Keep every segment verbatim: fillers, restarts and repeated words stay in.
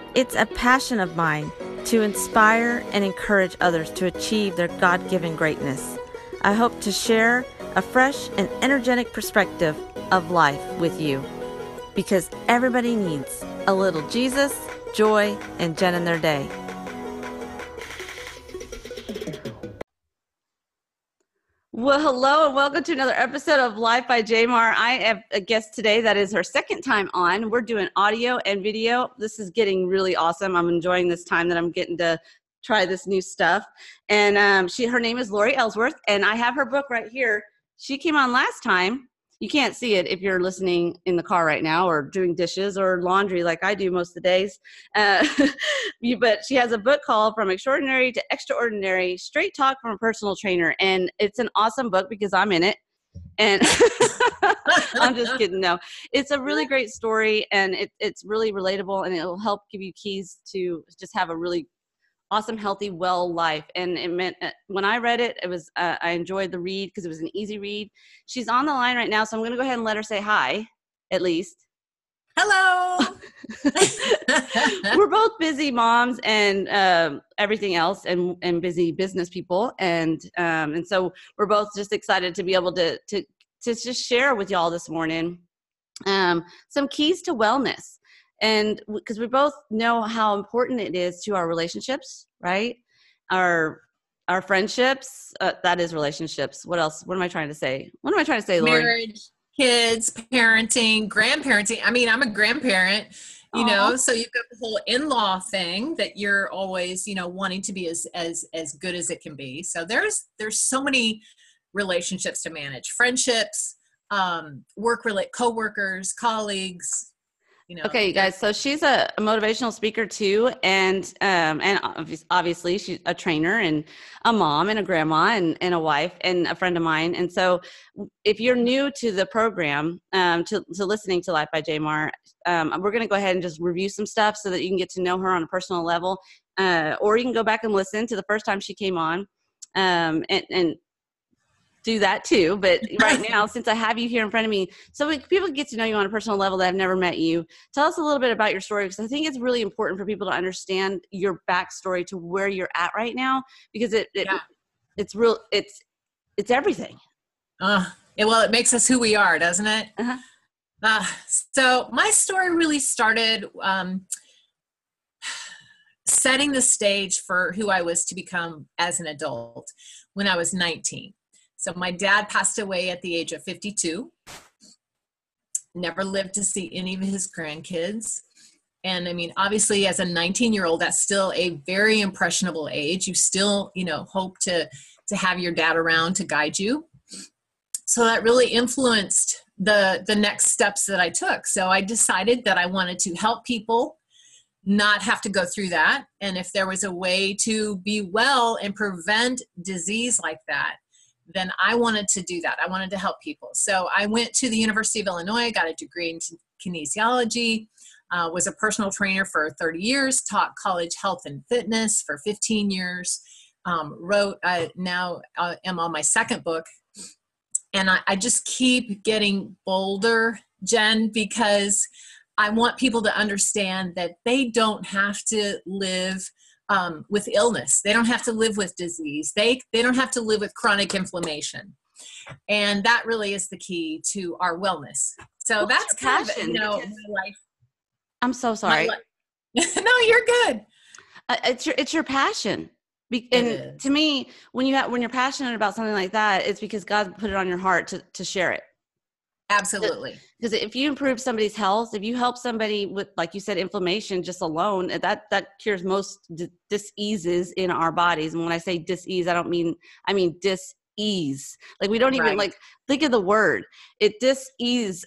It's a passion of mine to inspire and encourage others to achieve their God-given greatness. I hope to share a fresh and energetic perspective of life with you, because everybody needs a little Jesus, joy, and Jen in their day. Well, hello and welcome to another episode of Life by Jamar. I have a guest today that is her second time on. We're doing audio and video. This is getting really awesome. I'm enjoying this time that I'm getting to try this new stuff. And um, she, her name is Lori Ellsworth, and I have her book right here. She came on last time. You can't see it if you're listening in the car right now or doing dishes or laundry like I do most of the days. Uh, you, but she has a book called From Extraordinary to Extraordinary, Straight Talk from a Personal Trainer. And it's an awesome book because I'm in it. And I'm just kidding. No, it's a really great story, and it, it's really relatable, and it'll help give you keys to just have a really awesome, healthy, well life. And it meant uh, when I read it, it was, uh, I enjoyed the read because it was an easy read. She's on the line right now, so I'm going to go ahead and let her say hi, at least. Hello. We're both busy moms and um, everything else, and, and busy business people. And, um, and so we're both just excited to be able to, to, to just share with y'all this morning um, some keys to wellness. And because we both know how important it is to our relationships, right? Our our friendships, uh, that is relationships. What else? What am I trying to say? What am I trying to say, Lori? Marriage, kids, parenting, grandparenting. I mean, I'm a grandparent, you Aww. know, so you've got the whole in-law thing that you're always, you know, wanting to be as as as good as it can be. So there's there's so many relationships to manage. Friendships, um, work relate, coworkers, colleagues. You know, okay, you guys. So she's a, a motivational speaker too, and um, and obviously she's a trainer and a mom and a grandma and, and a wife and a friend of mine. And so, if you're new to the program, um, to to listening to Life by Jamar, um, we're going to go ahead and just review some stuff so that you can get to know her on a personal level, uh, or you can go back and listen to the first time she came on, um, and and. do that too. But right now, since I have you here in front of me, so we, people get to know you on a personal level that have never met you. Tell us a little bit about your story, because I think it's really important for people to understand your backstory to where you're at right now, because it, it yeah. it's real. It's, it's everything. Uh, it, well, it makes us who we are, doesn't it? Uh-huh. Uh, so my story really started, um, setting the stage for who I was to become as an adult when I was nineteen. So my dad passed away at the age of fifty-two, never lived to see any of his grandkids. And I mean, obviously as a nineteen year old, that's still a very impressionable age. You still, you know, hope to, to have your dad around to guide you. So that really influenced the, the next steps that I took. So I decided that I wanted to help people not have to go through that. And if there was a way to be well and prevent disease like that, then I wanted to do that. I wanted to help people. So I went to the University of Illinois, got a degree in kinesiology, uh, was a personal trainer for thirty years, taught college health and fitness for fifteen years, um, wrote, I now uh, am on my second book. And I, I just keep getting bolder, Jen, because I want people to understand that they don't have to live Um, with illness. They don't have to live with disease. They they don't have to live with chronic inflammation. And that really is the key to our wellness. So What's that's kind passion? of, you know, because my life. I'm so sorry. No, you're good. Uh, it's your, it's your passion. Be- and to me, when you have, when you're passionate about something like that, it's because God put it on your heart to, to share it. Absolutely. Because if you improve somebody's health, if you help somebody with, like you said, inflammation just alone, that that cures most d- diseases in our bodies. And when I say disease, I don't mean, I mean dis-ease. Like we don't even right. like, think of the word. It dis-ease.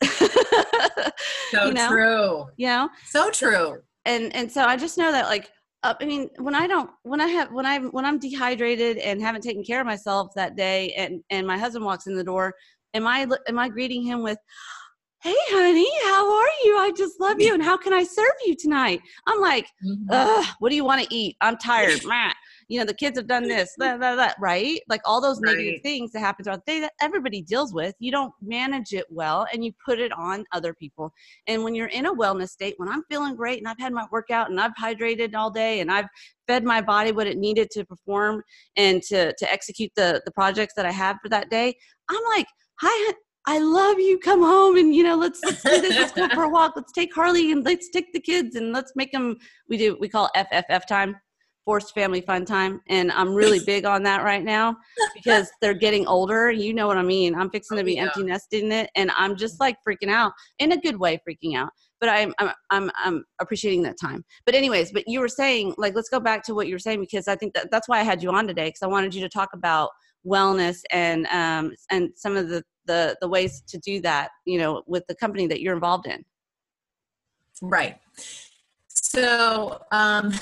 So you know? true. You know? So true. And and so I just know that like, uh, I mean, when I don't, when I have, when I'm, when I'm dehydrated and haven't taken care of myself that day, and, and my husband walks in the door, am I, am I greeting him with, "Hey honey, how are you? I just love you. And how can I serve you tonight?" I'm like, mm-hmm. Ugh, what do you want to eat? I'm tired. you know, the kids have done this, that, that, that, right? Like all those negative Right. things that happen throughout the day that everybody deals with. You don't manage it well and you put it on other people. And when you're in a wellness state, when I'm feeling great and I've had my workout and I've hydrated all day and I've fed my body what it needed to perform and to, to execute the, the projects that I have for that day, I'm like, hi, I love you. Come home and, you know, let's, let's do this. Let's go for a walk. Let's take Harley and let's take the kids and let's make them, we do, we call F F F time, forced family fun time. And I'm really big on that right now because they're getting older. You know what I mean? I'm fixing to be Yeah. empty nesting it. And I'm just like freaking out in a good way, freaking out. But I'm, I'm, I'm, I'm appreciating that time. But anyways, but you were saying, like, let's go back to what you were saying, because I think that that's why I had you on today. Cause I wanted you to talk about wellness and, um, and some of the, the, the ways to do that, you know, with the company that you're involved in. Right. So, um,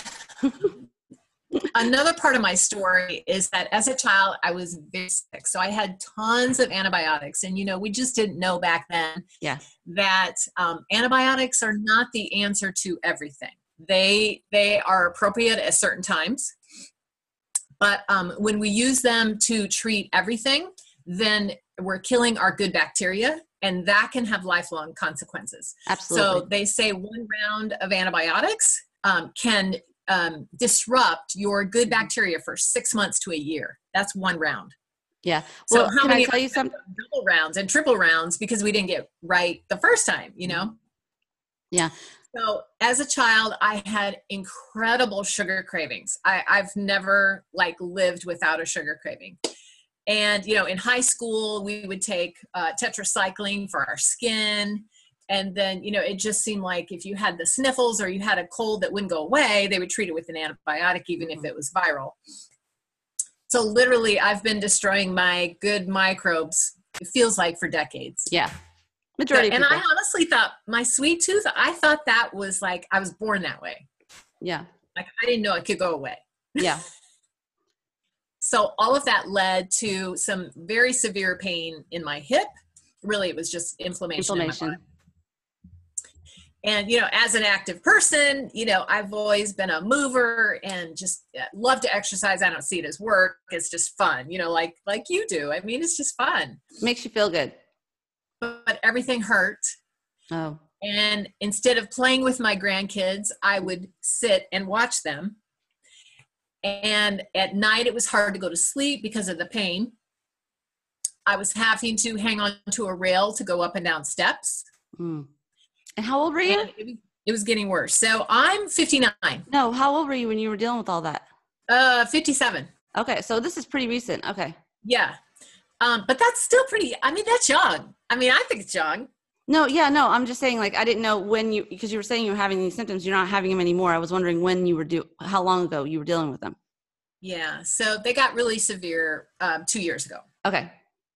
another part of my story is that as a child, I was very sick. So I had tons of antibiotics. And, you know, we just didn't know back then Yeah. that um, antibiotics are not the answer to everything. They, they are appropriate at certain times. But um, when we use them to treat everything, then we're killing our good bacteria. And that can have lifelong consequences. Absolutely. So they say one round of antibiotics um, can Um, disrupt your good bacteria for six months to a year. That's one round. Yeah. So Well, how can many I tell you something? double rounds and triple rounds because we didn't get right the first time, you know? Yeah. So as a child, I had incredible sugar cravings. I, I've never like lived without a sugar craving. And, you know, in high school, we would take uh, tetracycline for our skin. And then, you know, it just seemed like if you had the sniffles or you had a cold that wouldn't go away, they would treat it with an antibiotic, even if it was viral. So literally, I've been destroying my good microbes, it feels like, for decades. Yeah. Majority So, of and people. I honestly thought my sweet tooth, I thought that was like, I was born that way. Yeah. Like, I didn't know it could go away. Yeah. So all of that led to some very severe pain in my hip. Really, it was just inflammation. Inflammation. In my body. And, you know, as an active person, you know, I've always been a mover and just love to exercise. I don't see it as work. It's just fun, you know, like, like you do. I mean, it's just fun. Makes you feel good. But everything hurt. Oh. And instead of playing with my grandkids, I would sit and watch them. And at night, it was hard to go to sleep because of the pain. I was having to hang on to a rail to go up and down steps. Mm. And how old were you? And it was, it was getting worse. So I'm fifty-nine. No, how old were you when you were dealing with all that? Uh, fifty-seven. Okay, so this is pretty recent. Okay. Yeah. Um, but that's still pretty, I mean, that's young. I mean, I think it's young. No, yeah, no, I'm just saying, like, I didn't know when you, because you were saying you were having these symptoms, you're not having them anymore. I was wondering when you were do, how long ago you were dealing with them. Yeah. So they got really severe um, two years ago. Okay.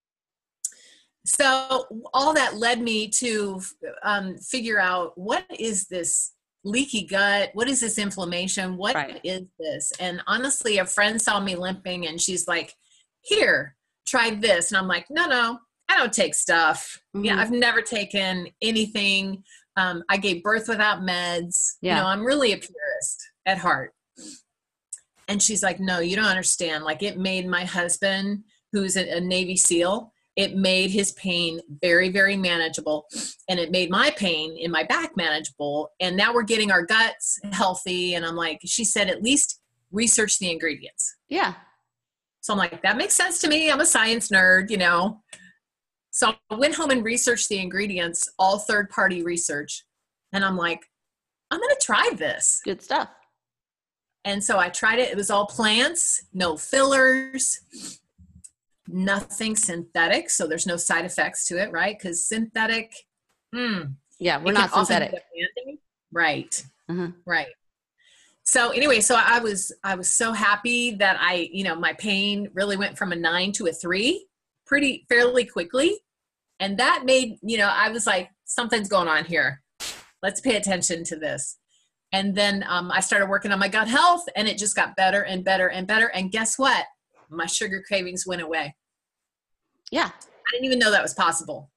So all that led me to um, figure out, what is this leaky gut? What is this inflammation? What Right. is this? And honestly, a friend saw me limping and she's like, here, try this. And I'm like, no, no, I don't take stuff. Mhm. Yeah, I've never taken anything. Um, I gave birth without meds. Yeah. You know, I'm really a purist at heart. And she's like, no, you don't understand. Like, it made my husband, who's a, a Navy SEAL, it made his pain very, very manageable. And it made my pain in my back manageable. And now we're getting our guts healthy. And I'm like, she said, at least research the ingredients. Yeah. So I'm like, that makes sense to me. I'm a science nerd, you know. So I went home and researched the ingredients, all third-party research. And I'm like, I'm going to try this. Good stuff. And so I tried it. It was all plants, no fillers, nothing synthetic. So there's no side effects to it, right? Because synthetic, mm, Yeah, we're it not can often synthetic. be a Band-Aid. Right. Uh-huh. Right. So anyway, so I was, I was so happy that I, you know, my pain really went from a nine to a three pretty fairly quickly. And that made, you know, I was like, something's going on here. Let's pay attention to this. And then um, I started working on my gut health, and it just got better and better and better. And guess what? My sugar cravings went away. Yeah. I didn't even know that was possible.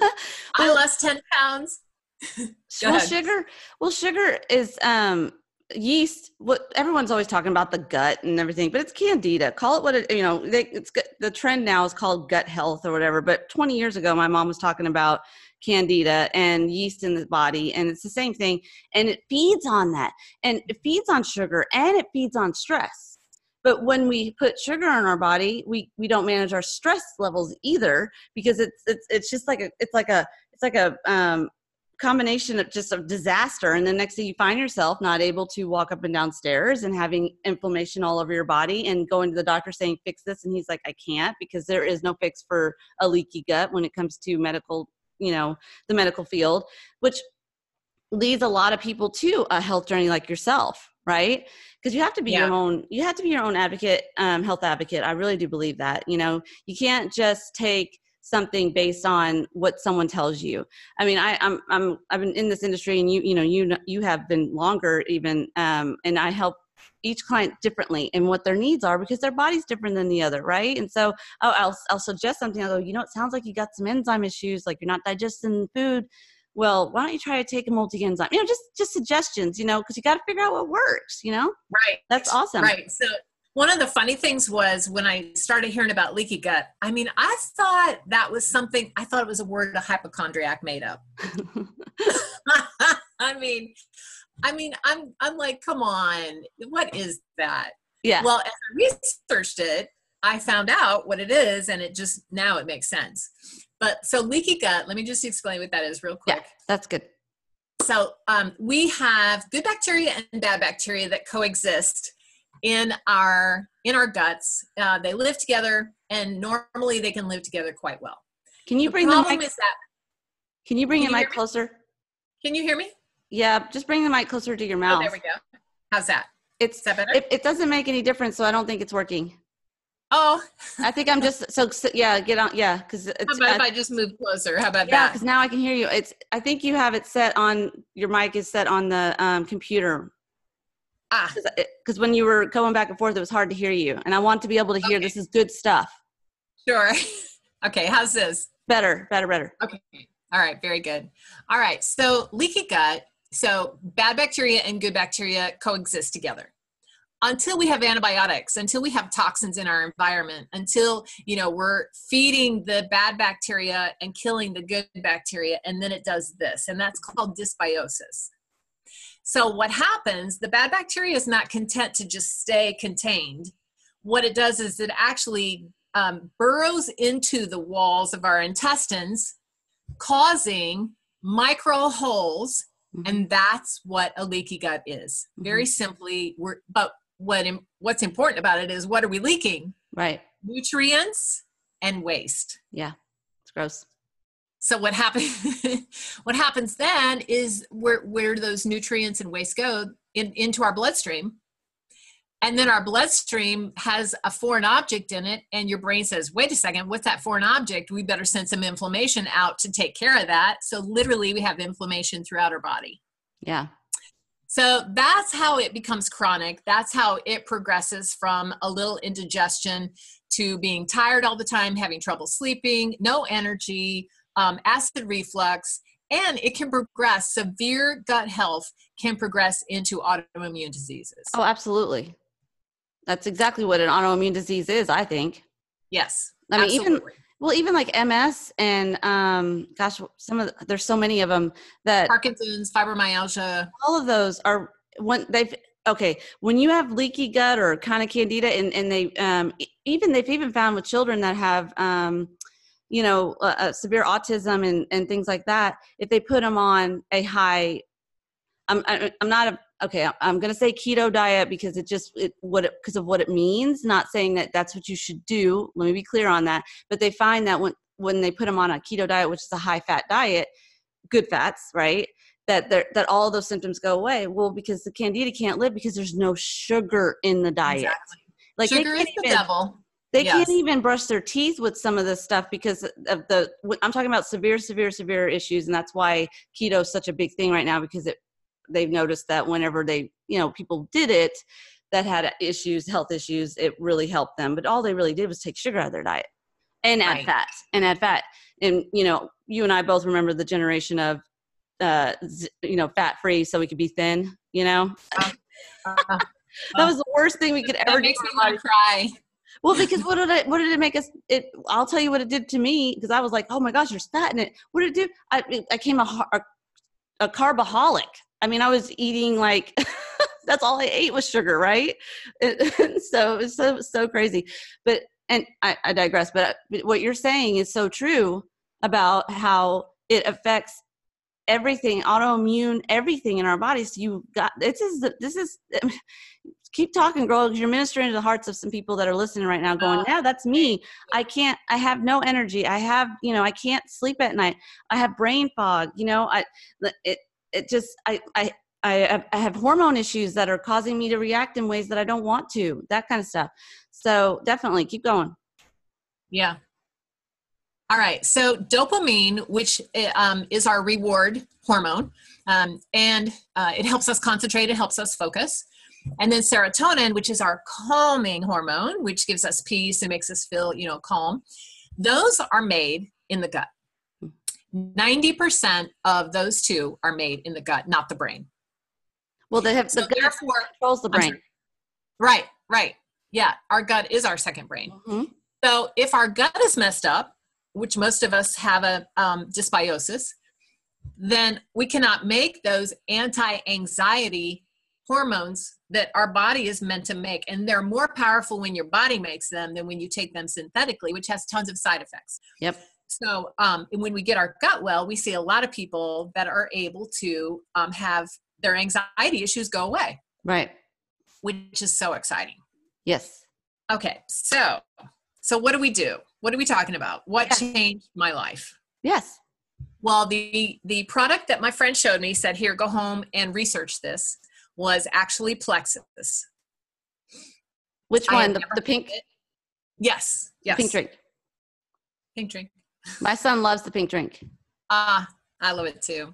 I lost ten pounds. Well, ahead. sugar, well, sugar is, um, yeast, what everyone's always talking about the gut and everything, but it's candida. Call it what it, you know, they, it's the trend now is called gut health or whatever. But twenty years ago, my mom was talking about candida and yeast in the body, and it's the same thing. And it feeds on that, and it feeds on sugar, and it feeds on stress. But when we put sugar in our body, we, we don't manage our stress levels either, because it's, it's, it's just like a, it's like a, it's like a, um, combination of just a disaster. And the next thing you find yourself not able to walk up and down stairs and having inflammation all over your body and going to the doctor saying, fix this. And he's like, I can't, because there is no fix for a leaky gut when it comes to medical, you know, the medical field, which leads a lot of people to a health journey like yourself, right? Because you have to be Yeah. your own, you have to be your own advocate, um, health advocate. I really do believe that. You know, you can't just take something based on what someone tells you. I mean, I, I'm, I'm, I've been in this industry, and you, you know, you, you have been longer even, um, and I help each client differently and what their needs are, because their body's different than the other, right? And so I'll, I'll, I'll suggest something. I'll go, you know, it sounds like you got some enzyme issues, like you're not digesting food. Well, why don't you try to take a multi-enzyme? You know, just, just suggestions, you know, because you got to figure out what works, you know? Right. That's awesome. Right. So one of the funny things was when I started hearing about leaky gut, I mean, I thought that was something, I thought it was a word a hypochondriac made up. I mean, I mean, I'm, I'm like, come on, what is that? Yeah. Well, as I researched it, I found out what it is, and it just, now it makes sense. But so leaky gut, let me just explain what that is real quick. Yeah, that's good. So um, we have good bacteria and bad bacteria that coexist in our in our guts. Uh, they live together, and normally they can live together quite well. Can you The bring the problem mic? is that, Can you bring Can the you mic hear me? closer? can you hear me? Yeah, just bring the mic closer to your Oh, mouth. there we go. How's that? It's Is that better? it, it doesn't make any difference, so I don't think it's working. Oh, I think I'm just so, so yeah. Get on, yeah, because how it's about if uh, I just move closer? How about yeah, that? because now I can hear you. It's I think you have it set on your mic is set on the um, computer, Ah, because when you were going back and forth, it was hard to hear you, and I want to be able to hear. Okay. This is good stuff. sure. Okay, how's this? Better, better, better. Okay. All right. Very good. All right. So leaky gut. So bad bacteria and good bacteria coexist together until we have antibiotics, until we have toxins in our environment, until, you know, we're feeding the bad bacteria and killing the good bacteria. And then it does this, and that's called dysbiosis. So what happens, the bad bacteria is not content to just stay contained. What it does is it actually um, burrows into the walls of our intestines, causing micro holes, Mhm. and that's what a leaky gut is. Very simply, we're, but what im- what's important about it is, what are we leaking? Right. Nutrients and waste. Yeah. It's gross. So what happens? What happens then is where where do those nutrients and waste go? In, into our bloodstream. And then our bloodstream has a foreign object in it, and your brain says, wait a second, what's that foreign object? We better send some inflammation out to take care of that. So literally we have inflammation throughout our body. Yeah. So that's how it becomes chronic. That's how it progresses from a little indigestion to being tired all the time, having trouble sleeping, no energy, um, acid reflux, and it can progress. Severe gut health can progress into autoimmune diseases. Oh, absolutely. That's exactly what an autoimmune disease is, I think. Yes, I mean, absolutely. even well, even like M S and um, gosh, some of the, there's so many of them that Parkinson's, fibromyalgia. all of those are when they've okay. When you have leaky gut or kind of candida, and and they um, e- even they've even found with children that have um, you know uh, uh, severe autism and and things like that, if they put them on a high, I'm I, I'm not a okay, I'm going to say keto diet because it just, it, what it, because of what it means, not saying that that's what you should do. Let me be clear on that. But they find that when, when they put them on a keto diet, which is a high fat diet, good fats, right? That they're, that all of those symptoms go away. Well, because the candida can't live because there's no sugar in the diet. Exactly. Like Sugar they is can't the even, devil. They Yes. can't even brush their teeth with some of this stuff because of the, I'm talking about severe, severe, severe issues. And that's why keto is such a big thing right now, because it, they've noticed that whenever they, you know, people did it that had issues, health issues, it really helped them. But all they really did was take sugar out of their diet and add Right. fat and add fat. And, you know, you and I both remember the generation of, uh, z- you know, fat free so we could be thin, you know? Um, Uh, That uh, was the worst thing we could that ever do. makes to me our want to body. cry. Well, because what did it, what did it make us, it, I'll tell you what it did to me, because I was like, oh my gosh, there's fat in it. What did it do? I, it, I came a, har- a, a carbaholic. I mean, I was eating like, that's all I ate was sugar, right? It, so it was so, so crazy. But, and I, I digress, but what you're saying is so true about how it affects everything, autoimmune, everything in our bodies. You got, this is, the, this is, keep talking, girl, because you're ministering to the hearts of some people that are listening right now going, Uh, yeah, that's me. I can't, I have no energy. I have, you know, I can't sleep at night. I have brain fog, you know, I, it, it just, I, I, I have, I have hormone issues that are causing me to react in ways that I don't want to, that kind of stuff. So definitely keep going. yeah. All right. So dopamine, which um, is our reward hormone, um, and uh, it helps us concentrate, it helps us focus. And then serotonin, which is our calming hormone, which gives us peace and makes us feel, you know, calm. Those are made in the gut. ninety percent of those two are made in the gut, not the brain. Well, they have So the gut therefore, controls the brain. Right, right. Yeah, our gut is our second brain. Mm-hmm. So if our gut is messed up, which most of us have a um, dysbiosis, then we cannot make those anti-anxiety hormones that our body is meant to make. And they're more powerful when your body makes them than when you take them synthetically, which has tons of side effects. Yep. So um, and when we get our gut well, we see a lot of people that are able to um, have their anxiety issues go away. Right. Which is so exciting. Yes. Okay. So, so what do we do? What are we talking about? What Yeah. changed my life? Yes. Well, the, the product that my friend showed me, said, here, go home and research this, was actually Plexus. Which I one? had The, never the pink, heard of it. Yes. Yes. pink drink. Pink drink. My son loves the pink drink. Ah, I love it too.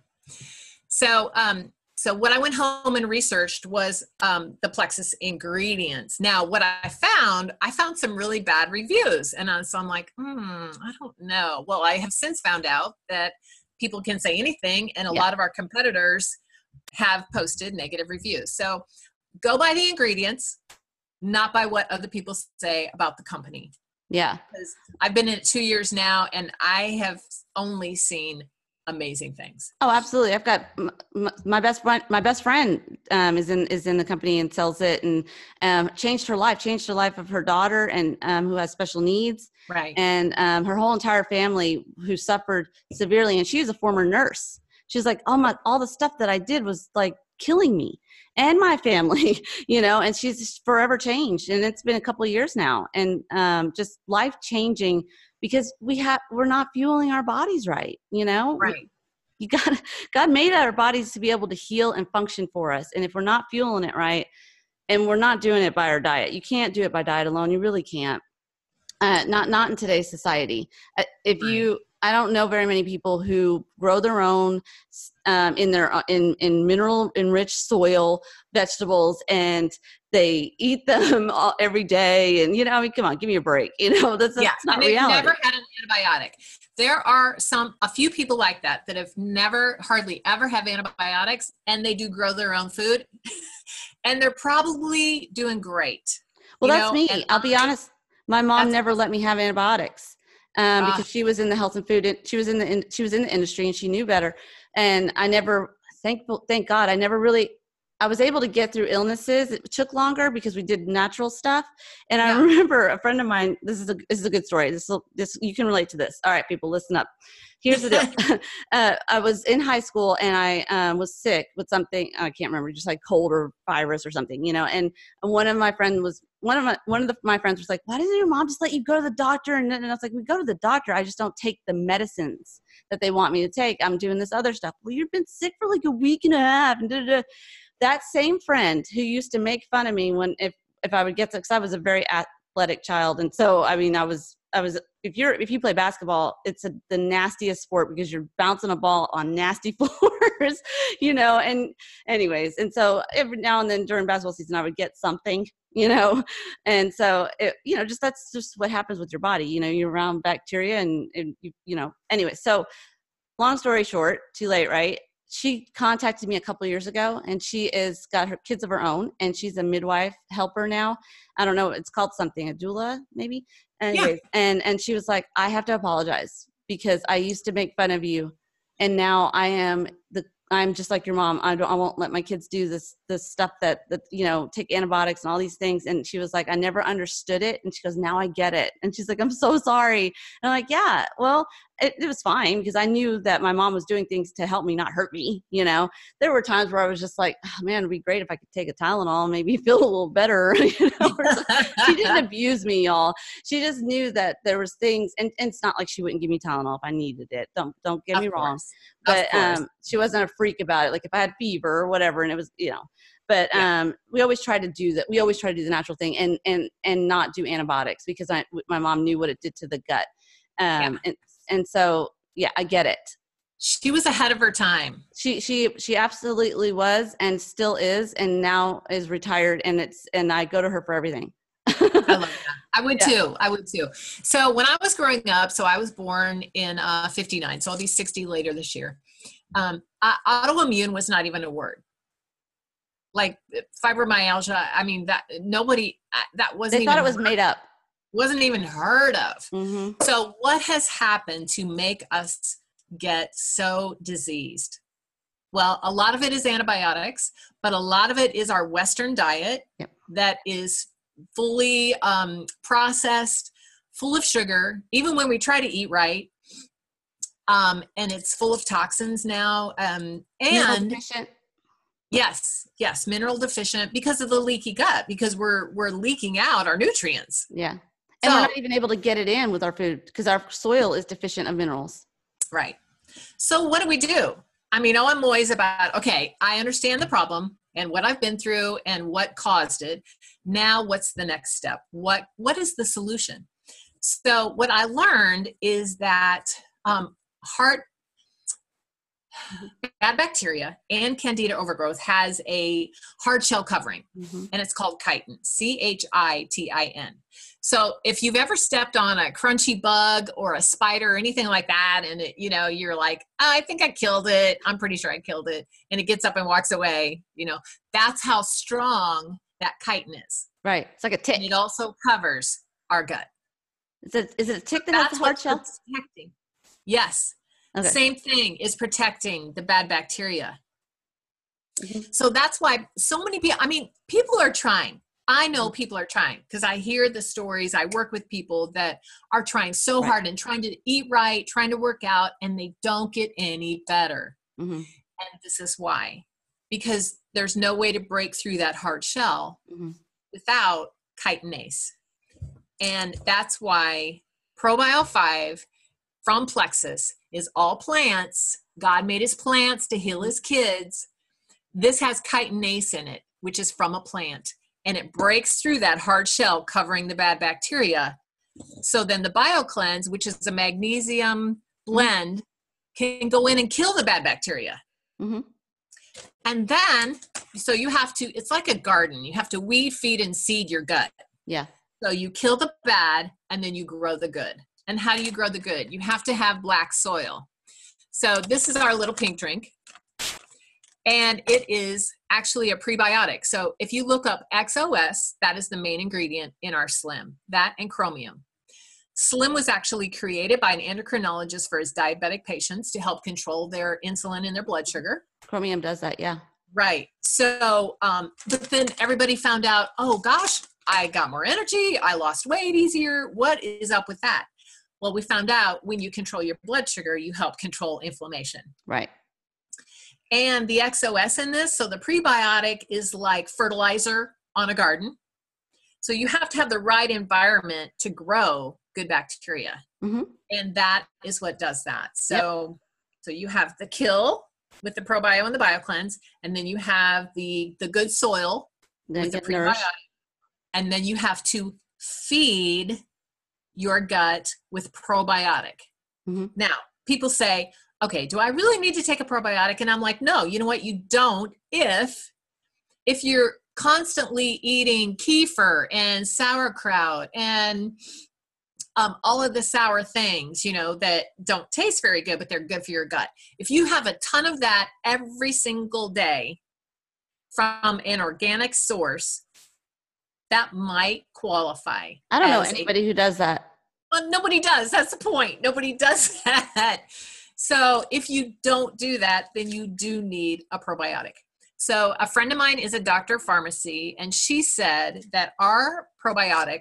So, um, so what I went home and researched was um, the Plexus ingredients. Now, what I found, I found some really bad reviews. And uh, so I'm like, hmm, I don't know. Well, I have since found out that people can say anything, and a Yeah. lot of our competitors have posted negative reviews. So go by the ingredients, not by what other people say about the company. Yeah. Because I've been in it two years now, and I have only seen amazing things. Oh, absolutely. I've got m- m- my best friend. My best friend um, is in is in the company and sells it, and um, changed her life. Changed the life of her daughter, and um, who has special needs, Right. and um, her whole entire family who suffered severely. And she was a former nurse. She's like, all my all the stuff that I did was like killing me and my family, you know. And she's forever changed, and it's been a couple of years now, and um, just life changing. Because we have, we're not fueling our bodies right, you know. Right. You got God made our bodies to be able to heal and function for us, and if we're not fueling it right, and we're not doing it by our diet, you can't do it by diet alone. You really can't. Uh, not not in today's society. Uh, if you, I don't know very many people who grow their own um, in their in in mineral enriched soil vegetables, and they eat them all, every day. And you know, I mean, come on, give me a break. You know, that's, that's Yeah, not and they've reality. never had an antibiotic. There are some, a few people like that that have never, hardly ever have antibiotics, and they do grow their own food, and they're probably doing great. Well, you that's know? me. And I'll be I- honest. My mom That's never let me have antibiotics um, Ah. because she was in the health and food. in- She was in the in, she was in the industry, and she knew better. And I never, thankful, thank God, I never really. I was able to get through illnesses. It took longer because we did natural stuff. And I Yeah. remember a friend of mine. This is a this is a good story. This will this you can relate to this. All right, people, listen up. Here's the deal. uh, I was in high school, and I um, was sick with something. I can't remember, just like cold or virus or something, you know. And one of my friends was one of my one of the, my friends was like, "Why doesn't your mom just let you go to the doctor?" And, and I was like, "We go to the doctor. I just don't take the medicines that they want me to take. I'm doing this other stuff." Well, you've been sick for like a week and a half, and da, da, da. That same friend who used to make fun of me when if if I would get to, because I was a very athletic child, and so I mean I was I was if you're if you play basketball, it's a, the nastiest sport because you're bouncing a ball on nasty floors, you know. And anyways, and so every now and then during basketball season, I would get something, you know, and so it, you know, just that's just what happens with your body, you know. You're around bacteria, and, and you you know. Anyway, so long story short, too late, right? she contacted me a couple years ago, and she is got her kids of her own, and she's a midwife helper now. I don't know. It's called something, a doula, maybe. Anyways, yeah. and, and she was like, I have to apologize because I used to make fun of you. And now I am the, I'm just like your mom. I don't, I won't let my kids do this, this stuff that, that, you know, take antibiotics and all these things. And she was like, I never understood it. And she goes, now I get it. And she's like, I'm so sorry. And I'm like, yeah, well, it, it was fine because I knew that my mom was doing things to help me, not hurt me. You know, there were times where I was just like, oh, man, it'd be great if I could take a Tylenol and maybe feel a little better. You know, she didn't abuse me, y'all. She just knew that there was things, and, and it's not like she wouldn't give me Tylenol if I needed it. Don't, don't get of me course. wrong. But um, she wasn't a freak about it. Like if I had fever or whatever, and it was, you know, but yeah. um, we always try to do that. We always try to do the natural thing and, and, and not do antibiotics because I, my mom knew what it did to the gut. Um, yeah. and, and so, yeah, I get it. She was ahead of her time. She, she, she absolutely was and still is, and now is retired, and it's, and I go to her for everything. I love that. I would yeah. too. I would too. So when I was growing up, so I was born in uh, fifty-nine, so I'll be sixty later this year. Um, uh, autoimmune was not even a word. Like fibromyalgia, I mean, that nobody, uh, that wasn't they even thought it was made up. Wasn't even heard of. Mm-hmm. So what has happened to make us get so diseased? Well, a lot of it is antibiotics, but a lot of it is our Western diet yep. that is fully um, processed, full of sugar, even when we try to eat right. Um, and it's full of toxins now. Um, and yes, yes, mineral deficient because of the leaky gut, because we're, we're leaking out our nutrients. Yeah. And so, we're not even able to get it in with our food because our soil is deficient of minerals. Right. So what do we do? I mean, oh, I'm always about, okay, I understand the problem and what I've been through and what caused it. Now, what's the next step? What, what is the solution? So what I learned is that um, heart, bad bacteria and Candida overgrowth has a hard shell covering, mm-hmm. and it's called chitin, C H I T I N. So if you've ever stepped on a crunchy bug or a spider or anything like that, and it, you know, you're like, oh, I think I killed it. I'm pretty sure I killed it. And it gets up and walks away. You know, that's how strong that chitin is. Right. It's like a tick. And it also covers our gut. Is it, is it a tick that that's has a hard shell? Protecting. Yes. Okay. Same thing is protecting the bad bacteria. Mm-hmm. So that's why so many people, I mean, people are trying. I know people are trying because I hear the stories. I work with people that are trying so right. hard and trying to eat right, trying to work out, and they don't get any better. Mm-hmm. And this is why. Because there's no way to break through that hard shell mm-hmm. without chitinase. And that's why ProBio five from Plexus is all plants. God made his plants to heal his kids. This has chitinase in it, which is from a plant. And it breaks through that hard shell covering the bad bacteria. So then the BioCleanse, which is a magnesium blend, can go in and kill the bad bacteria. Mm-hmm. And then, so you have to, it's like a garden. You have to weed, feed, and seed your gut. Yeah. So you kill the bad and then you grow the good. And how do you grow the good? You have to have black soil. So this is our little pink drink. And it is actually a prebiotic. So if you look up X O S, that is the main ingredient in our Slim, that and chromium. Slim was actually created by an endocrinologist for his diabetic patients to help control their insulin and their blood sugar. Chromium does that, yeah. Right. So, um, but then everybody found out, oh gosh, I got more energy. I lost weight easier. What is up with that? Well, we found out when you control your blood sugar, you help control inflammation. Right. And the X O S in this, so the prebiotic is like fertilizer on a garden. So you have to have the right environment to grow good bacteria. Mm-hmm. And that is what does that. So, yep. so you have the kill with the ProBio and the BioCleanse, and then you have the, the good soil then with the prebiotic. Nourished. And then you have to feed your gut with probiotic. Mm-hmm. Now, people say, okay, do I really need to take a probiotic? And I'm like, no, you know what? You don't if, if you're constantly eating kefir and sauerkraut and um, all of the sour things, you know, that don't taste very good, but they're good for your gut. If you have a ton of that every single day from an organic source, that might qualify. I don't know as anybody a, who does that. well, nobody does. That's the point. Nobody does that. So if you don't do that, then you do need a probiotic. So a friend of mine is a doctor of pharmacy, and she said that our probiotic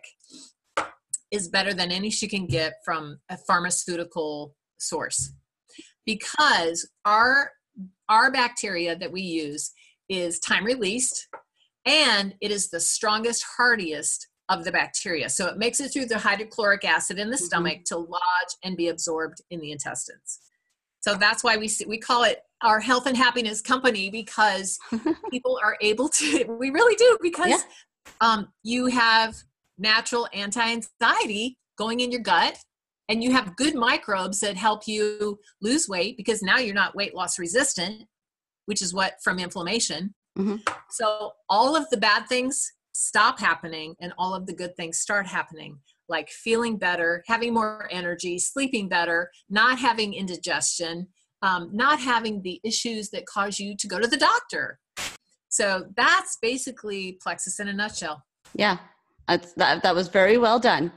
is better than any she can get from a pharmaceutical source, because our our bacteria that we use is time released, and it is the strongest, hardiest of the bacteria. So it makes it through the hydrochloric acid in the mm-hmm. stomach to lodge and be absorbed in the intestines. So that's why we we call it our health and happiness company, because people are able to, we really do, because yeah. um, you have natural anti-anxiety going in your gut, and you have good microbes that help you lose weight, because now you're not weight loss resistant, which is what from inflammation. Mm-hmm. So all of the bad things stop happening and all of the good things start happening, like feeling better, having more energy, sleeping better, not having indigestion, um, not having the issues that cause you to go to the doctor. So that's basically Plexus in a nutshell. Yeah, that's, that, that was very well done.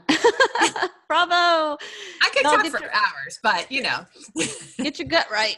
Bravo. I could talk for your, hours, but you know. Get your gut right.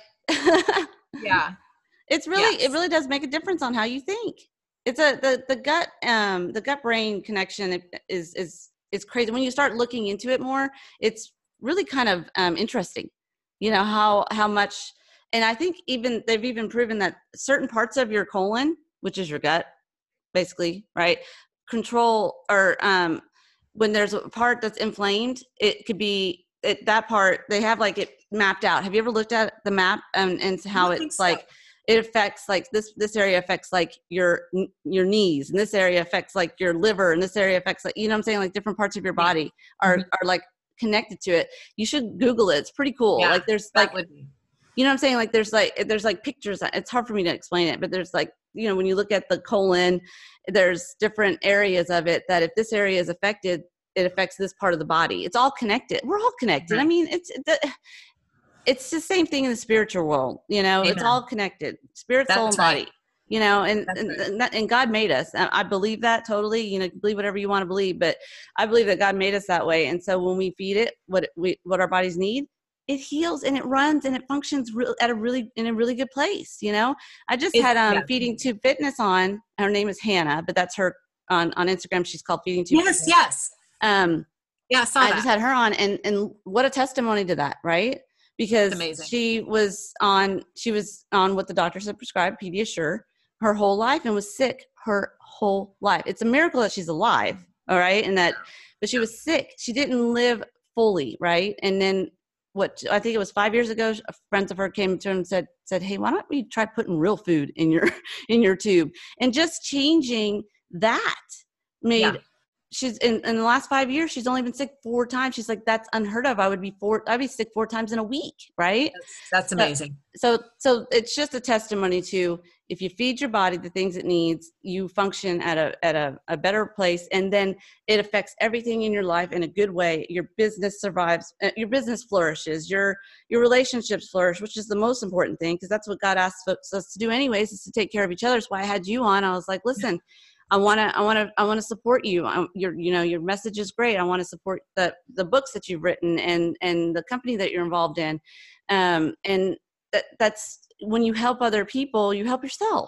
Yeah. It's really, yes. it really does make a difference on how you think. It's a, the, the gut, um, the gut brain connection is, is, is crazy. When you start looking into it more, it's really kind of um, interesting, you know, how, how much, and I think even they've even proven that certain parts of your colon, which is your gut, basically, right, control, or um, when there's a part that's inflamed, it could be it, that part, they have like it mapped out. Have you ever looked at the map and, and how it's so. like, it affects like this, this area affects like your, your knees, and this area affects like your liver, and this area affects like, you know what I'm saying? Like different parts of your body are, mm-hmm. are like connected to it. You should Google it. It's pretty cool. Yeah, like there's like, would... you know what I'm saying? Like there's like, there's like pictures. It's hard for me to explain it, but there's like, you know, when you look at the colon, there's different areas of it that if this area is affected, it affects this part of the body. It's all connected. We're all connected. Right. I mean, it's, the, it's the same thing in the spiritual world, you know. Amen. It's all connected, spirit, That's soul, and body, right. you know, and, and, right. and God made us. And I believe that totally, you know, believe whatever you want to believe, but I believe that God made us that way. And so when we feed it what we, what our bodies need, it heals and it runs and it functions re- at a really, in a really good place. You know, I just it's, had um yeah. Feeding Tube Fitness on, her name is Hannah, but that's her on, on Instagram. She's called Feeding Tube. Yes. Fitness. Yes. Um, yeah, I saw I that. just had her on, and, and what a testimony to that. Right. Because she was on, she was on what the doctors had prescribed, Pediasure, her whole life, and was sick her whole life. It's a miracle that she's alive, all right, and that, but she was sick. She didn't live fully, right? And then what, I think it was five years ago, friends of her came to her and said, said, hey, why don't we try putting real food in your in your tube? And just changing that made. Yeah. She's in, in the last five years, she's only been sick four times. She's like, that's unheard of. I would be four, I'd be sick four times in a week. Right. That's, that's amazing. So, so, so it's just a testimony to, if you feed your body the things it needs, you function at a, at a, a better place. And then it affects everything in your life in a good way. Your business survives, your business flourishes, your, your relationships flourish, which is the most important thing. Cause that's what God asks us to do anyways, is to take care of each other. That's why I had you on. I was like, listen, I want to, I want to, I want to support you. I, your, you know, your message is great. I want to support the, the books that you've written and, and the company that you're involved in. Um, and that, that's when you help other people, you help yourself.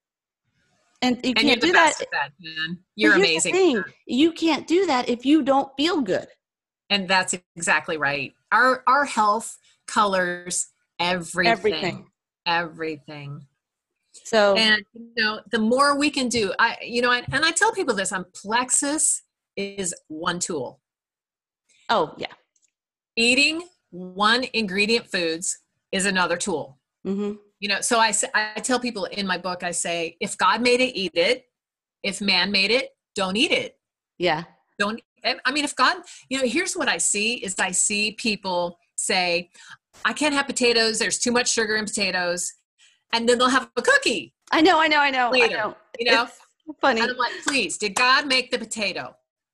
And you and can't you're the do best that. At that, man. You're amazing. Thing, you can't do that if you don't feel good. And that's exactly right. Our, our health colors everything, everything. everything. So, and you know, the more we can do, I, you know, and, and I tell people this, on Plexus is one tool. Oh yeah. Eating one ingredient foods is another tool. Mm-hmm. You know, so I say, I tell people in my book, I say, if God made it, eat it. If man made it, don't eat it. Yeah. Don't, I mean, if God, you know, here's what I see is I see people say, I can't have potatoes. There's too much sugar in potatoes. And then they'll have a cookie. I know, I know, I know. Later, I know. You know, it's funny. And I'm like, please, did God make the potato?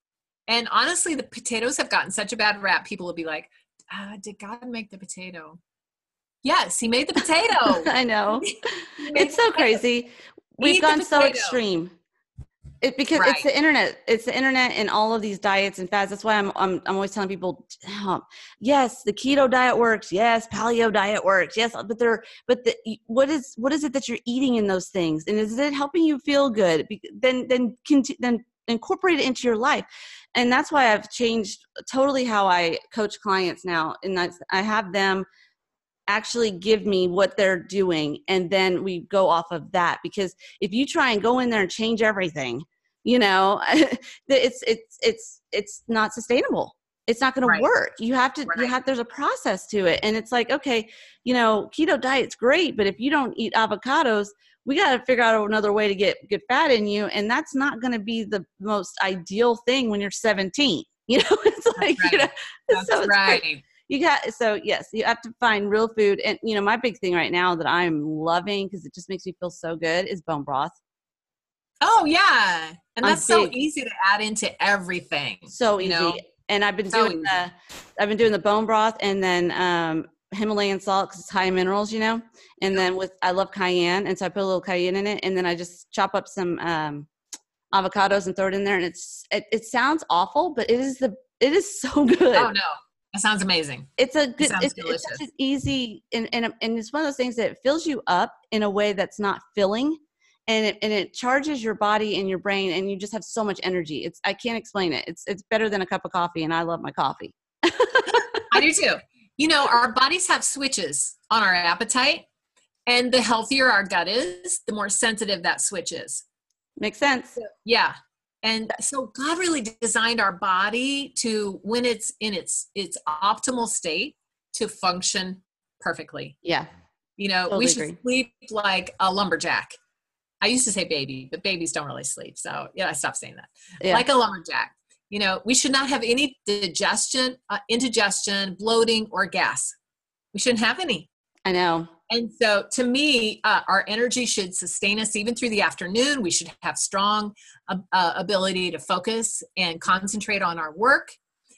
And honestly, the potatoes have gotten such a bad rap. People will be like, uh, did God make the potato? Yes, he made the potato. I know. He made It's the so potato. crazy. We've Eat the gone so potato. extreme. It, because it's Right. the internet, it's the internet and all of these diets and fads. That's why I'm, I'm, I'm always telling people, oh, yes, the keto diet works. Yes. Paleo diet works. Yes. But they're, but the, what is, what is it that you're eating in those things? And is it helping you feel good? Then, then, then incorporate it into your life. And that's why I've changed totally how I coach clients now. And that's, I have them actually give me what they're doing, and then we go off of that. Because if you try and go in there and change everything, you know, it's it's it's it's not sustainable. It's not going to Right. work. You have to, Right. you have, there's a process to it. And it's like, okay, you know, keto diet's great, but if you don't eat avocados, we got to figure out another way to get get fat in you, and that's not going to be the most ideal thing when you're seventeen. You know, it's like, right. you know, That's so it's right. great. You got, so yes, you have to find real food. And, you know, my big thing right now that I'm loving, because it just makes me feel so good, is bone broth. Oh yeah. And I'm that's so big. easy to add into everything. So you easy. know? And I've been So doing easy. the, I've been doing the bone broth, and then um, Himalayan salt, because it's high in minerals, you know, and then with, I love cayenne. And so I put a little cayenne in it, and then I just chop up some um, avocados and throw it in there. And it's, it, it sounds awful, but it is the, it is so good. Oh no. That sounds amazing. It's a good, It sounds it's, delicious. it's such an easy, and, and, and it's one of those things that fills you up in a way that's not filling, and it, and it charges your body and your brain, and you just have so much energy. It's, I can't explain it. It's, it's better than a cup of coffee, and I love my coffee. I do too. You know, our bodies have switches on our appetite, and the healthier our gut is, the more sensitive that switch is. Makes sense. Yeah. And so God really designed our body to, when it's in its its optimal state, to function perfectly. Yeah. You know, Totally we should agree. sleep like a lumberjack. I used to say baby, but babies don't really sleep. So yeah, I stopped saying that. Yeah. Like a lumberjack. You know, we should not have any digestion, uh, indigestion, bloating, or gas. We shouldn't have any. I know. And so to me, uh, our energy should sustain us even through the afternoon. We should have strong uh, uh, ability to focus and concentrate on our work.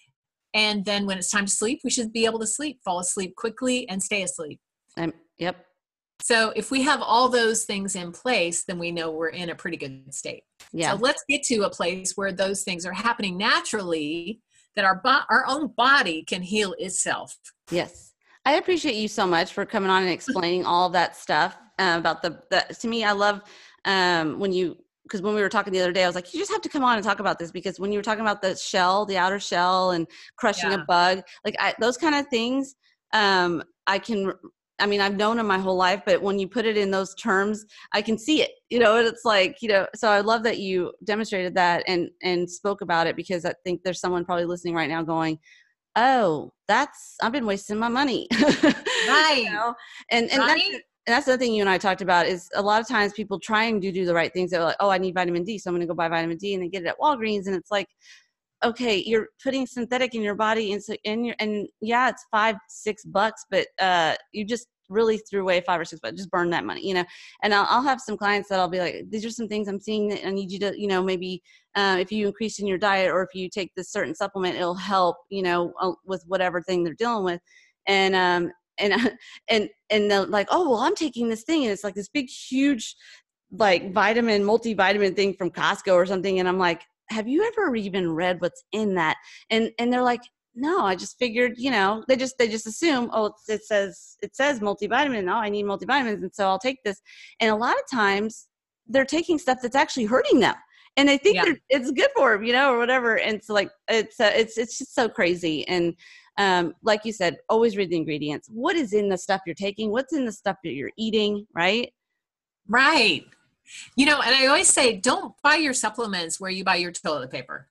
And then when it's time to sleep, we should be able to sleep, fall asleep quickly, and stay asleep. Um, yep. So if we have all those things in place, then we know we're in a pretty good state. Yeah. So let's get to a place where those things are happening naturally, that our bo- our own body can heal itself. Yes. I appreciate you so much for coming on and explaining all of that stuff uh, about the, the, to me, I love um, when you, because when we were talking the other day, I was like, you just have to come on and talk about this, because when you were talking about the shell, the outer shell, and crushing Yeah. a bug, like I, those kind of things, um, I can, I mean, I've known them my whole life, but when you put it in those terms, I can see it, you know, and it's like, you know, so I love that you demonstrated that and, and spoke about it, because I think there's someone probably listening right now going, oh, that's, I've been wasting my money. Right. You know? And, and right? that's, and that's the other thing you and I talked about, is a lot of times people trying to do the right things. They're like, oh, I need vitamin D, so I'm going to go buy vitamin D, and they get it at Walgreens. And it's like, okay, you're putting synthetic in your body. And so, and you're, and yeah, it's five, six bucks, but uh, you just really threw away five or six bucks, just burn that money, you know? And I'll, I'll have some clients that I'll be like, these are some things I'm seeing that I need you to, you know, maybe uh, if you increase in your diet, or if you take this certain supplement, it'll help, you know, uh, with whatever thing they're dealing with. And, um, and, and, and they're like, oh, well, I'm taking this thing, and it's like this big, huge, like vitamin, multivitamin thing from Costco or something. And I'm like, have you ever even read what's in that? And, and they're like, no, I just figured, you know, they just, they just assume, oh, it's, it says, it says multivitamin. No, I need multivitamins. And so I'll take this. And a lot of times they're taking stuff that's actually hurting them, and they think Yeah. they're, it's good for them, you know, or whatever. And it's like, it's, uh, it's, it's just so crazy. And um, like you said, always read the ingredients. What is in the stuff you're taking? What's in the stuff that you're eating? Right. Right. You know, and I always say, don't buy your supplements where you buy your toilet paper.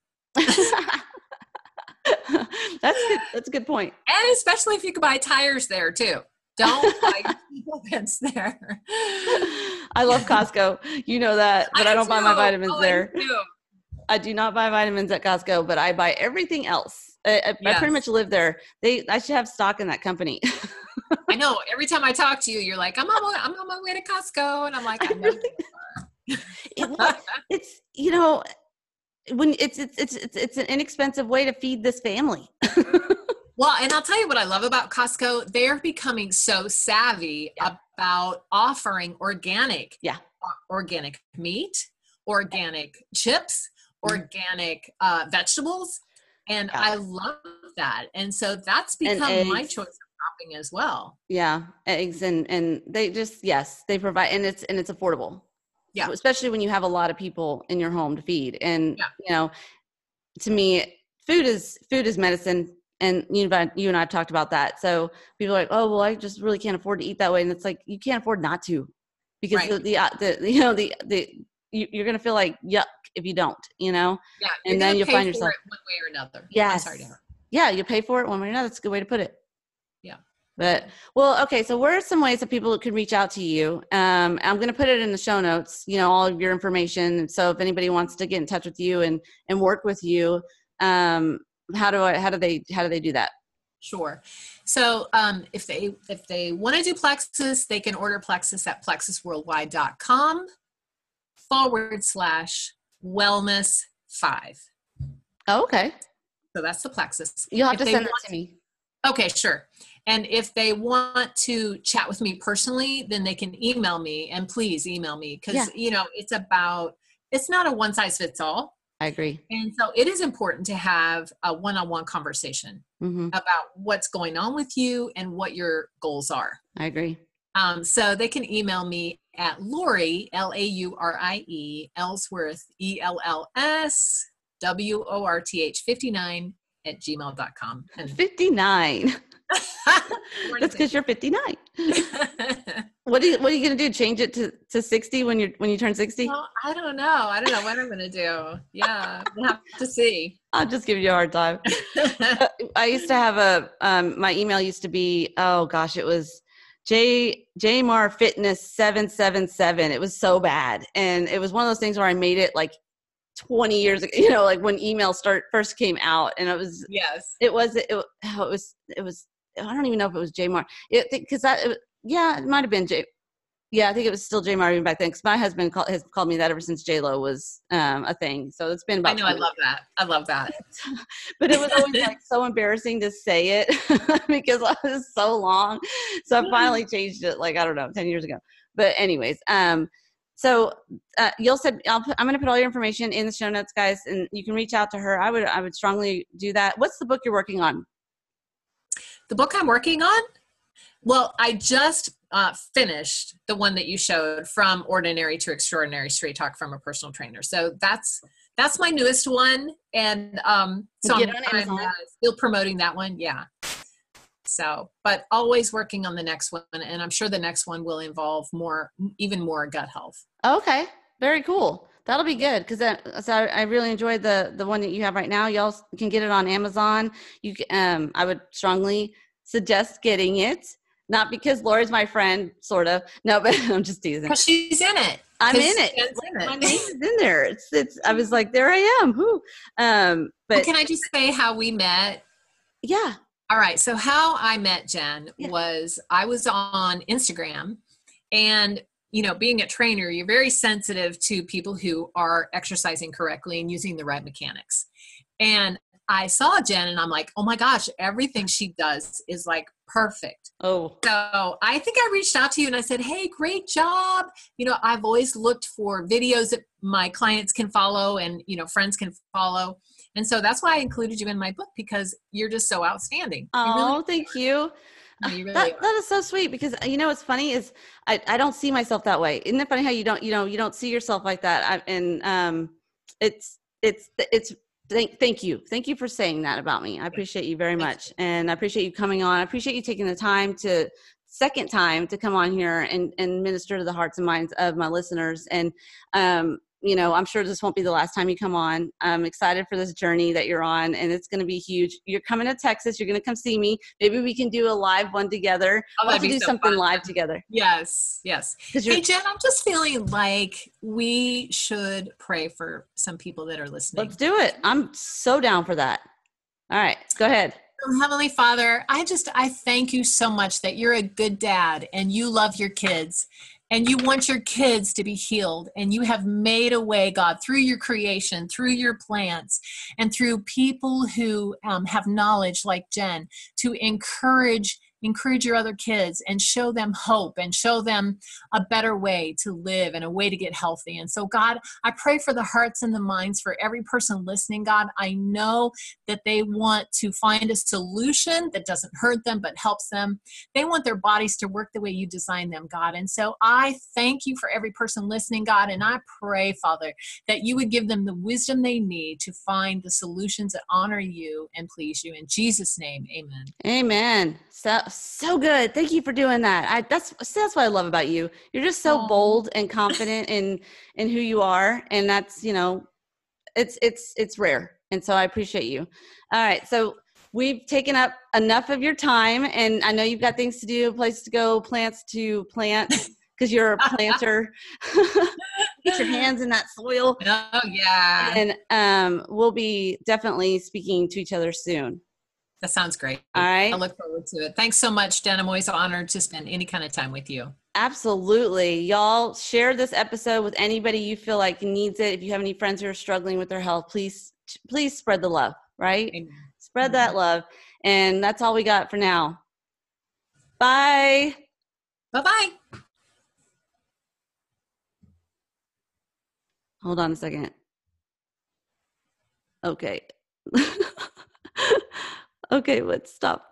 That's good. That's a good point. And especially if you can buy tires there too. Don't buy your supplements there. I love Costco. You know that, but I, I don't do. buy my vitamins oh, there. I do. I do not buy vitamins at Costco, but I buy everything else. I, I, yes. I pretty much live there. They, I should have stock in that company. I know. Every time I talk to you, you're like, I'm on my, I'm on my way to Costco. And I'm like, I know. it, it's, you know, when it's, it's, it's, it's, it's an inexpensive way to feed this family. Well, and I'll tell you what I love about Costco. They're becoming so savvy yeah. about offering organic, yeah. organic meat, organic chips, mm-hmm. organic uh, vegetables. And yeah. I love that. And so that's become my choice of shopping as well. Yeah. Eggs and, and they just, yes, they provide, and it's, and it's affordable. Yeah. So especially when you have a lot of people in your home to feed. And, yeah. you know, to me, food is, food is medicine. And you, you and I have talked about that. So people are like, oh, well, I just really can't afford to eat that way. And it's like, you can't afford not to, because right. the, the, uh, the, you know, the, the, you, you're going to feel like yuck if you don't, you know? Yeah. And then you'll find yourself one way or another. Yes. I'm sorry, yeah. You pay for it one way or another. That's a good way to put it. Yeah. But, well, okay. So what are some ways that people could reach out to you? Um, I'm going to put it in the show notes, you know, all of your information. So if anybody wants to get in touch with you and, and work with you, um, how do I, how do they, how do they do that? Sure. So um, if they, if they want to do Plexus, they can order Plexus at plexus worldwide dot com forward slash wellness five. Oh, okay. So that's the Plexus. You'll have if to send it to me. Okay, sure. And if they want to chat with me personally, then they can email me, and please email me. Cause yeah. you know, it's about, it's not a one size fits all. I agree. And so it is important to have a one-on-one conversation mm-hmm. about what's going on with you and what your goals are. I agree. Um, so they can email me at Laurie, L A U R I E, Ellsworth, E L L S, W O R T H, fifty-nine at gmail dot com. And fifty-nine. That's because you're fifty-nine. What are you, what are you going to do? Change it to, to sixty when you're, when you turn sixty? Well, I don't know. I don't know what I'm going to do. Yeah. We'll have to see. I'll just give you a hard time. I used to have a, um, my email used to be, oh gosh, it was J Jmar Fitness seven seven seven. It was so bad. And it was one of those things where I made it like twenty years ago, you know, like when email start first came out, and it was, yes, it was, it, it was, it was, I don't even know if it was Jmar. It, cause that, it, yeah, it might've been J. Yeah, I think it was still Jmar even back then. Cause my husband call, has called me that ever since J-Lo was um, a thing. So it's been about, I know. I love that. I love that. But it was always like so embarrassing to say it because it was so long. So I finally changed it like, I don't know, ten years ago. But anyways, um, so uh, you'll said, I'll put, I'm going to put all your information in the show notes, guys, and you can reach out to her. I would, I would strongly do that. What's the book you're working on? The book I'm working on? Well, I just uh, finished the one that you showed, From Ordinary to Extraordinary, Straight Talk from a Personal Trainer. So that's, that's my newest one. And um, so I'm, I'm uh, still promoting that one. Yeah. So, but always working on the next one. And I'm sure the next one will involve more, even more gut health. Okay. Very cool. That'll be good. Cause that, so I, I really enjoyed the, the one that you have right now. Y'all can get it on Amazon. You um, I would strongly suggest getting it. Not because Laura's my friend, sort of. No, but I'm just teasing. Because she's in it. I'm in it. in it. My name is in there. It's, it's, I was like, there I am. Whoo. Um, but well, can I just say how we met? Yeah. All right. So how I met Jen yeah. was I was on Instagram, and, you know, being a trainer, you're very sensitive to people who are exercising correctly and using the right mechanics. And I saw Jen and I'm like, oh my gosh, everything she does is like perfect. Oh. So I think I reached out to you and I said, hey, great job. You know, I've always looked for videos that my clients can follow and, you know, friends can follow. And so that's why I included you in my book, because you're just so outstanding. Oh, really thank you. No, you really that, that is so sweet, because you know, what's funny is I, I don't see myself that way. Isn't it funny how you don't, you know, you don't see yourself like that? I, and um, it's, it's, it's, Thank, thank you. Thank you for saying that about me. I appreciate you very much. And I appreciate you coming on. I appreciate you taking the time to, second time to come on here and, and minister to the hearts and minds of my listeners. And, um, you know, I'm sure this won't be the last time you come on. I'm excited for this journey that you're on, and it's going to be huge. You're coming to Texas. You're going to come see me. Maybe we can do a live one together. Oh, we'll have to do so something fun. live together. Yes. Yes. Hey, Jen, I'm just feeling like we should pray for some people that are listening. Let's do it. I'm so down for that. All right, go ahead. Heavenly Father, I just, I thank you so much that you're a good dad and you love your kids. and you want your kids to be healed, and you have made a way, God, through your creation, through your plants, and through people who um, have knowledge like Jen, to encourage encourage your other kids and show them hope and show them a better way to live and a way to get healthy. And so, God, I pray for the hearts and the minds for every person listening. God, I know that they want to find a solution that doesn't hurt them but helps them. They want their bodies to work the way you designed them, God. And so I thank you for every person listening, God, and I pray, Father, that you would give them the wisdom they need to find the solutions that honor you and please you. In Jesus' name, amen. Amen. So so good. Thank you for doing that. I that's that's what I love about you. You're just so Oh. bold and confident in in who you are, and that's, you know, it's it's it's rare. And so I appreciate you. All right. So we've taken up enough of your time, and I know you've got things to do, places to go, plants to plant, because you're a planter. Get your hands in that soil. Oh, yeah. And um, we'll be definitely speaking to each other soon. That sounds great. All right. I look forward to it. Thanks so much, Jen. I'm always honored to spend any kind of time with you. Absolutely. Y'all share this episode with anybody you feel like needs it. If you have any friends who are struggling with their health, please, please spread the love, right? Amen. Spread Amen. that love. And that's all we got for now. Bye. Bye-bye. Hold on a second. Okay. Okay, let's stop.